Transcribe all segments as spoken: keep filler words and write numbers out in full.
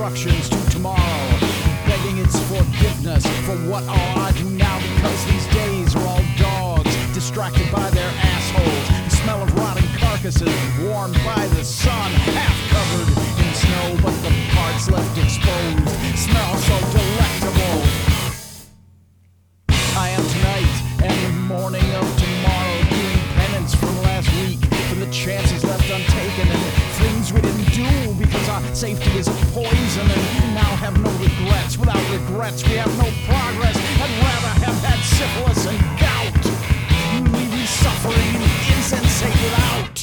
instructions to tomorrow, begging its forgiveness for what all I do now, because these days are all dogs, distracted by their assholes. The smell of rotting carcasses, warmed by the sun, half covered in snow, but the parts left exposed smell so delectable. I am tonight and the morning of tomorrow, doing penance from last week for the chances left untaken and the things we didn't do because our safety is a poison, and we now have no regrets. Without regrets, we have no progress. I'd rather have had syphilis and gout. We be suffering insensate without.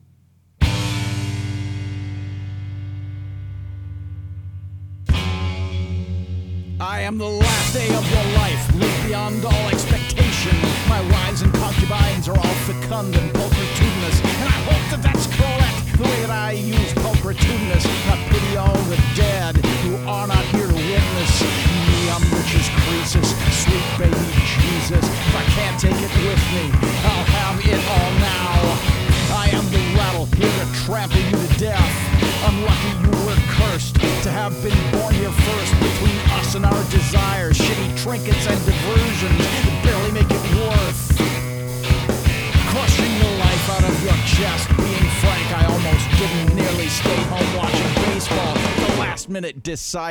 I am the last day of your life, live beyond all expectation. My wives and concubines are all fecund and pulchritudinous, and I hope that that's correct, the way that I use pulchritudinous. I pity all the dead who are not here to witness me. I'm rich as Croesus, sweet baby Jesus. If I can't take it with me, I'll have it all now. I am the rattle, here to trample you to death. Unlucky you were cursed to have been born here first. Between us and our desires, shitty trinkets and diversions that barely make it worth crushing the life out of your chest. Being frank, I almost didn't nearly stay home watching baseball. The last minute decide